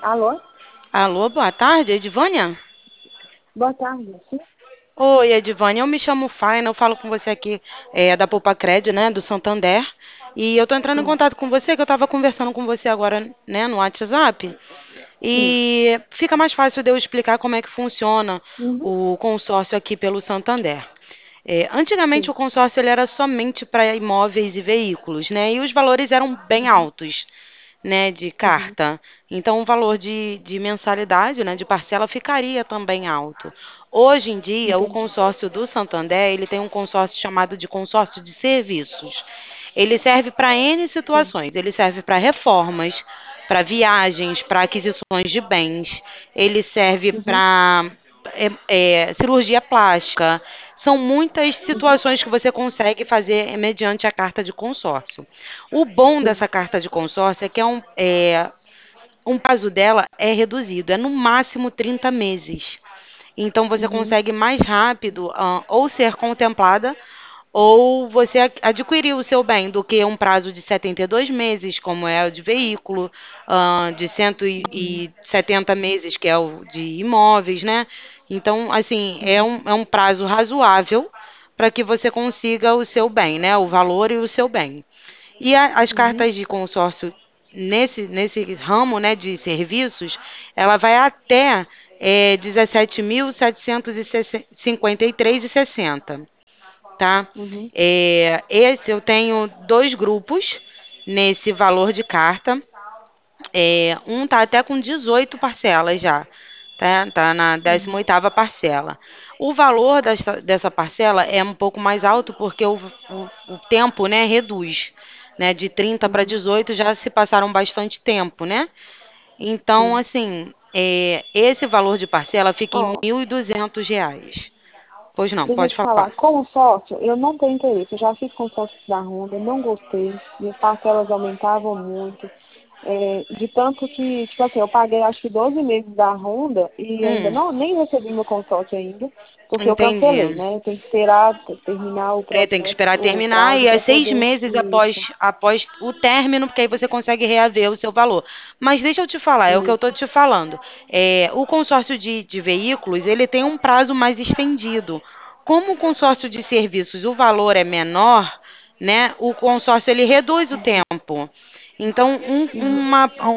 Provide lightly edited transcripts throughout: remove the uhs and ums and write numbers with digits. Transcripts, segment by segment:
Alô? Alô, boa tarde, Edvânia? Boa tarde. Sim? Oi, Edvânia, eu me chamo Faina, eu falo com você aqui da Poupa-Cred, né, do Santander, e eu tô entrando em Sim. contato com você, que eu tava conversando com você agora, né, no WhatsApp, Sim. e fica mais fácil de eu explicar como é que funciona Uhum. o consórcio aqui pelo Santander. Antigamente Sim. o consórcio ele era somente para imóveis e veículos, né, e os valores eram bem Uhum. altos, né, de Uhum. carta. Então, o valor de mensalidade, né, de parcela, ficaria também alto. Hoje em dia, o Entendi. consórcio do Santander, ele tem um consórcio chamado de consórcio de serviços. Ele serve para N Sim. situações. Ele serve para reformas, para viagens, para aquisições de bens. Ele serve Uhum. para cirurgia plástica. São muitas Uhum. situações que você consegue fazer mediante a carta de consórcio. O bom Sim. dessa carta de consórcio é que um prazo dela é reduzido, é no máximo 30 meses. Então você Uhum. consegue mais rápido ou ser contemplada ou você adquirir o seu bem do que um prazo de 72 meses, como é o de veículo, de cento Uhum. e setenta meses, que é o de imóveis, né? Então, assim, Uhum. é um prazo razoável para que você consiga o seu bem, né? O valor e o seu bem. E as Uhum. cartas de consórcio nesse ramo, né, de serviços, ela vai até 17.753,60, tá? Uhum. Esse eu tenho dois grupos nesse valor de carta. Um tá até com 18 parcelas já, tá? Tá na décima Uhum. oitava parcela. O valor dessa parcela é um pouco mais alto porque o tempo, né, reduz, né? De 30 para Uhum. 18 já se passaram bastante tempo, né? Então, Sim. assim, esse valor de parcela fica em Ó, R$ 1.200. Pois não, deixa eu pode te falar. falar. Consórcio, eu não tenho interesse. Eu já fiz consórcio da Honda, não gostei. Minhas parcelas aumentavam muito. De tanto que, tipo assim, eu paguei acho que 12 meses da Honda e ainda Hum, não, nem recebi meu consórcio ainda, porque eu cancelei, entendi. né? Eu tenho que esperar terminar o Tem que processo, esperar o terminar prazo e é para 6 meses isso, após o término, porque aí você consegue reaver o seu valor. Mas deixa eu te falar, é o que eu estou isso. te falando. O consórcio de veículos, ele tem um prazo mais estendido. Como o consórcio de serviços, o valor é menor, né? O consórcio ele reduz o Uhum, tempo. Então, uhum,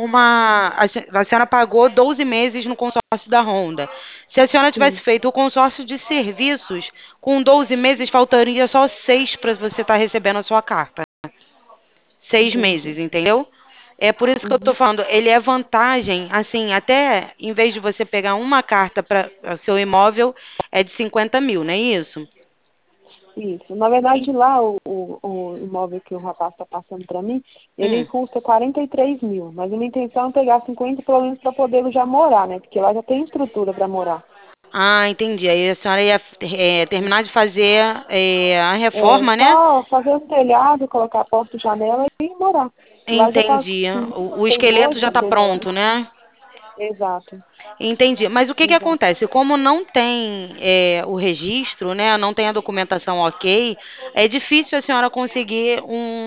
a senhora pagou 12 meses no consórcio da Honda. Se a senhora tivesse sim, feito o consórcio de serviços, com 12 meses, faltaria só 6 para você estar recebendo a sua carta. 6 meses, entendi. entendeu? É por isso que eu estou Uhum, falando, ele é vantagem, assim, até em vez de você pegar uma carta para o seu imóvel, é de 50 mil, não é isso? isso. Na verdade, lá o imóvel que o rapaz está passando para mim, ele Hum. custa 43 mil, mas a minha intenção é pegar 50 pelo menos para poder já morar, né? Porque lá já tem estrutura para morar. Ah, entendi. Aí a senhora ia terminar de fazer a É reforma, né? só fazer o telhado, colocar a porta e janela e morar. Lá já tá, Entendi. O tem esqueleto dois já está batedores. pronto, né? Exato, Entendi. Mas o que que exato. acontece? Como não tem o registro, né? Não tem a documentação ok, é difícil a senhora conseguir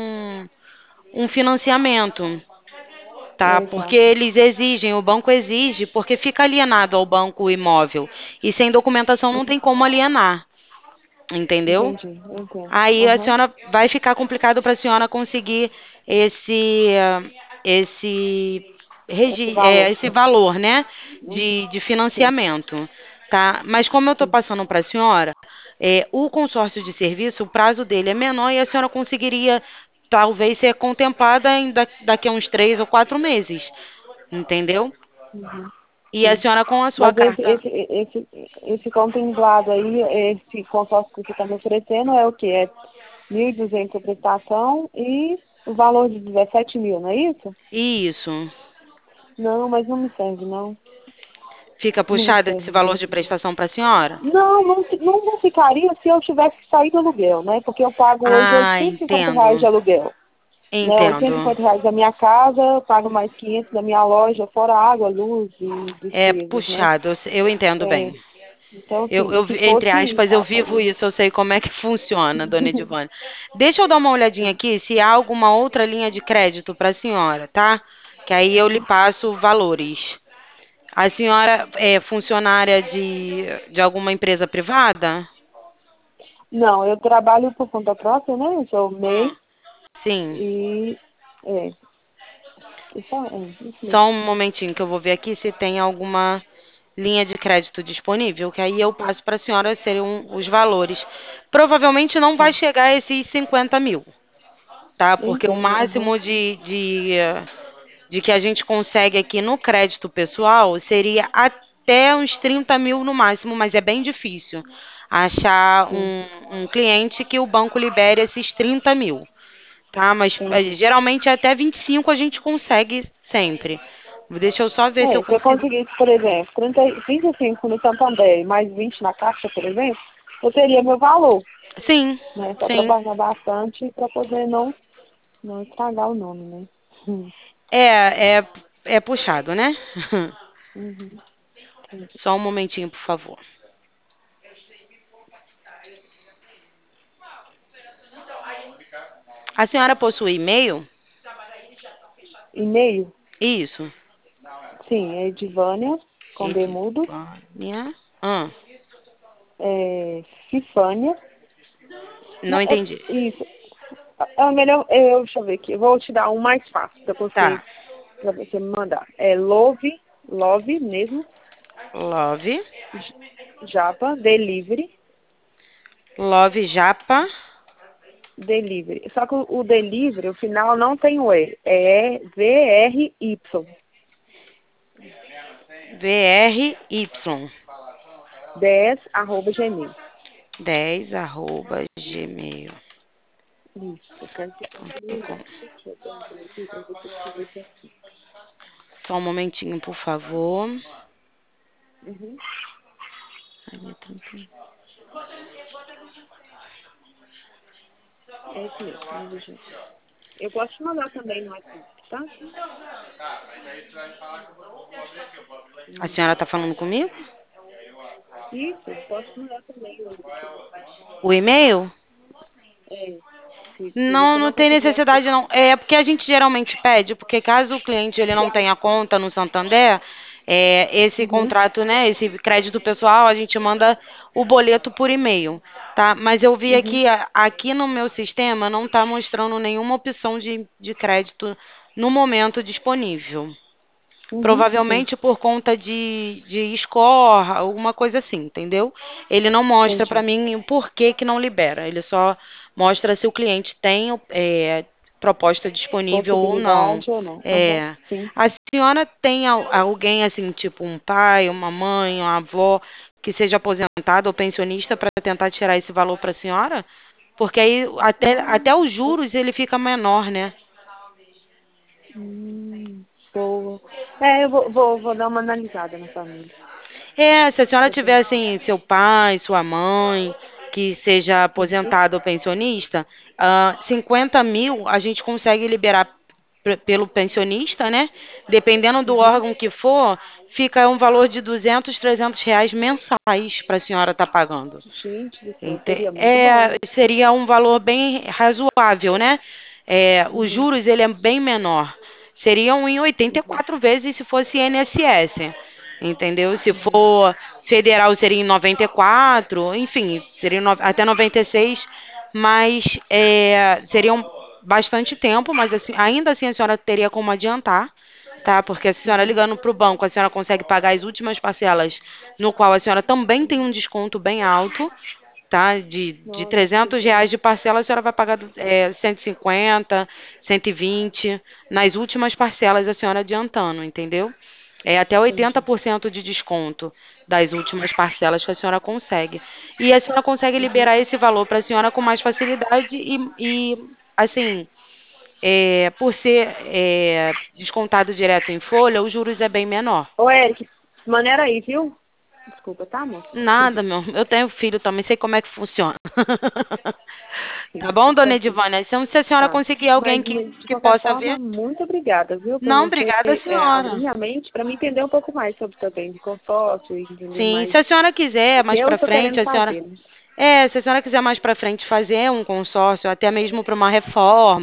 um financiamento, tá? Porque Exato. eles exigem, o banco exige, porque fica alienado ao banco o imóvel. E sem documentação não tem como alienar, entendeu? Entendi, eu entendo. Aí a Aham, senhora vai ficar complicado para a senhora conseguir esse esse esse valor. esse valor, né, Uhum, de sim. financiamento, tá? Mas como eu estou Sim. passando para a senhora, o consórcio de serviço, o prazo dele é menor e a senhora conseguiria talvez ser contemplada daqui a uns 3 ou 4 meses, entendeu? Uhum, E a sim. senhora com a sua Mas carta. esse contemplado aí, esse consórcio que você está me oferecendo é o quê? É 1.200 a prestação e o valor de 17 mil, não é isso? Isso. Não, mas não me serve, não. Fica Não me puxada esse serve, valor não. de prestação para a senhora? Não, não ficaria se eu tivesse que sair do aluguel, né? Porque eu pago hoje Ah, 850 reais entendo. de aluguel. Né? oitocentos e Entendo. cinquenta reais da minha casa, eu pago mais 500 da minha loja, fora água, luz e É despesas, né? puxado, eu entendo É, bem. então, assim, se Entre fosse aspas, eu isso vivo aí. isso, eu sei como é que funciona, dona Edivânia. Deixa eu dar uma olhadinha aqui se há alguma outra linha de crédito para a senhora, tá? Que aí eu lhe passo valores. A senhora é funcionária de alguma empresa privada? Não, eu trabalho por conta própria, né? Eu sou MEI Sim. e é, isso mesmo. Só um momentinho que eu vou ver aqui se tem alguma linha de crédito disponível, que aí eu passo para a senhora seriam os valores. Provavelmente não vai Tá. chegar a esses 50 mil, tá? Porque o Entendo, aham, máximo de que a gente consegue aqui no crédito pessoal seria até uns 30 mil no máximo, mas é bem difícil achar sim, um cliente que o banco libere esses 30 mil, tá? Mas entendi. geralmente até 25 a gente consegue sempre. Deixa eu só ver se eu Se eu consigo. conseguisse, por exemplo, 35 no Santander e mais 20 na Caixa, por exemplo, eu teria meu valor, Sim, né? Só sim. trabalhar bastante para poder não estragar o nome, né? É puxado, né? Uhum, entendi. Só um momentinho, por favor. A senhora possui e-mail? E-mail? Isso. Sim, é Edivânia, com Demudo, Edvânia. Ah, Fifânia. não entendi. Isso. É melhor, deixa eu ver aqui. Eu vou te dar um mais fácil Tá. para você me mandar. É Love mesmo, Love. Japa, Delivery. Só que o delivery, o final não tem o E. É VRY, VRY. 10, @gmail. 10 arroba gmail. Isso, eu quero que você me enviar. Deixa eu abrir aqui para ver se eu escrevi certinho. Só um momentinho, por favor. Uhum. É isso mesmo, Nova Gmail. Eu posso te mandar também no WhatsApp, tá? A senhora está falando comigo? Isso, eu posso te mandar também. O e-mail? É, se Não, você não não tem conseguir achar. necessidade não. É porque a gente geralmente pede, porque caso o cliente ele não tenha conta no Santander, esse Uhum, contrato, né, esse crédito pessoal, a gente manda o boleto por e-mail, tá? Mas eu vi uhum, aqui, aqui no meu sistema não está mostrando nenhuma opção de crédito no momento disponível. sim, Provavelmente por conta de score, alguma coisa assim, entendeu? Ele não mostra para entendi. mim o porquê que não libera. Ele só mostra se o cliente tem proposta disponível ou não. Possibilidade ou não? Aham, É. sim. A senhora tem alguém assim, tipo um pai, uma mãe, uma avó, que seja aposentado ou pensionista para tentar tirar esse valor para a senhora? Porque aí até os juros ele fica menor, né? Boa. Eu vou dar uma analisada na família. Se a senhora Pra tiver ver. assim, seu pai, sua mãe, que seja Uhum, aposentado ou pensionista, 50 mil a gente consegue liberar pelo pensionista, né? Dependendo do uhum. órgão que for, fica um valor de 200, 300 reais mensais para a senhora estar pagando. Gente do céu, seria muito bom, É, hein? seria um valor bem razoável, né? Os Uhum, juros ele é bem menor. Seriam em uhum, 84 vezes se fosse INSS, entendeu? Se uhum, for federal seria em 94, enfim, seria até 96, mas seriam bastante tempo, mas assim, ainda assim a senhora teria como adiantar, tá? Porque a senhora uhum. ligando para o banco, a senhora consegue pagar as últimas parcelas, no qual a senhora também tem um desconto bem alto, tá? De Nossa, que 300 bom. reais de parcela, a senhora vai pagar 150, 120. Nas últimas parcelas, a senhora adiantando, entendeu? Até Entendi. 80% de desconto das últimas parcelas que a senhora consegue. E a senhora consegue Uhum. liberar esse valor para a senhora com mais facilidade assim, por ser descontado direto em folha, os juros é bem menor. Ô, Eric, maneira aí, viu? Desculpa, tá, moço? Nada, meu. Eu tenho filho também, sei como é que funciona. Tá Sim, bom, tá dona certinho. Edivânia? Então, se a senhora Tá. conseguir alguém Mas, de que qualquer possa forma, ver. muito obrigada, viu, por Não, você obrigada, abrir senhora. minha mente para me entender um pouco mais sobre também de consórcio e entender Sim, se mais a senhora quiser o que mais eu pra estou frente, querendo a senhora. fazer, né? Se a senhora quiser mais pra frente fazer um consórcio, até mesmo para uma reforma,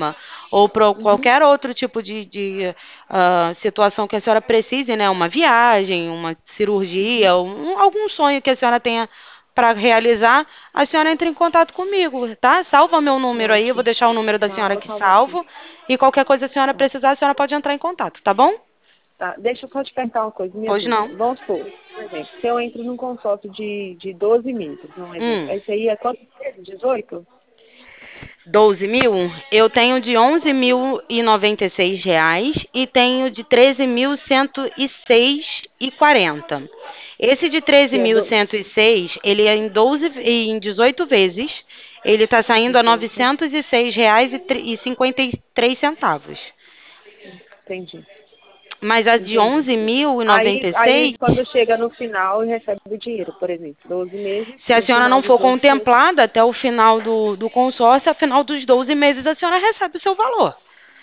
ou para Uhum. qualquer outro tipo de situação que a senhora precise, né? Uma viagem, uma Uhum. cirurgia, algum sonho que a senhora tenha para realizar, a senhora entra em contato comigo, tá? Salva meu número aí, eu vou Ótimo. deixar o número da Tá, senhora vou aqui salvar aqui. salvo, e qualquer coisa a senhora Tá. precisar, a senhora pode entrar em contato, tá bom? Tá. Deixa eu só te perguntar uma coisa, minha Pois dúvida. não. Vamos supor, por exemplo, se eu entro num consórcio de 12 meses, um exemplo, Hum. esse aí é quanto meses? 18? 12 mil, eu tenho de 11.096 reais e tenho de 13.106,40. Esse de treze Que é mil do... cento e seis, ele é em 18 vezes. Ele está saindo a 18. 906 reais e 53 centavos. Entendi. Mas a de Entendi. onze mil e Aí, noventa e aí seis, quando chega no final, recebe o dinheiro, por exemplo, 12 meses, se a no senhora final não dos for 12 meses. contemplada até o final do consórcio, ao final dos 12 meses, a senhora recebe o seu valor.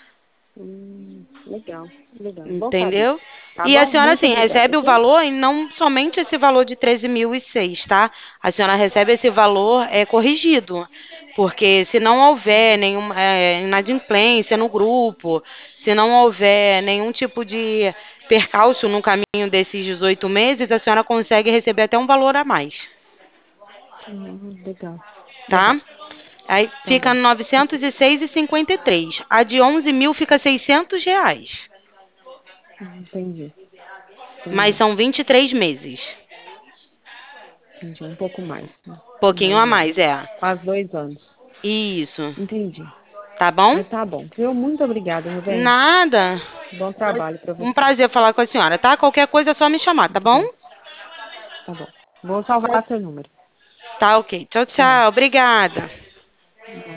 Legal, legal. Bom saber. Entendeu? Tá E a bom? senhora, Muito assim, obrigada, recebe o viu? valor e não somente esse valor de 13.006, tá? A senhora recebe esse valor corrigido. Porque se não houver nenhuma inadimplência no grupo, se não houver nenhum tipo de percalço no caminho desses 18 meses, a senhora consegue receber até um valor a mais, Legal, tá? legal. Aí Tá fica bom. 906,53. A de 11 mil fica 600 reais. Entendi, Mas entendi, são 23 meses. entendi. Um pouco mais, né? Pouquinho Mais a ou mais, menos. é. Quase 2 anos. Isso. Entendi. Tá bom? Mas tá bom. Viu? Muito obrigada, meu bem. Nada. Bom Foi trabalho pra um você. prazer falar com a senhora, tá? Qualquer coisa é só me chamar, tá bom? Obrigada. Tá bom. Vou salvar seu número. Tá, ok. Tchau, Tchau. tchau. Obrigada. Obrigada.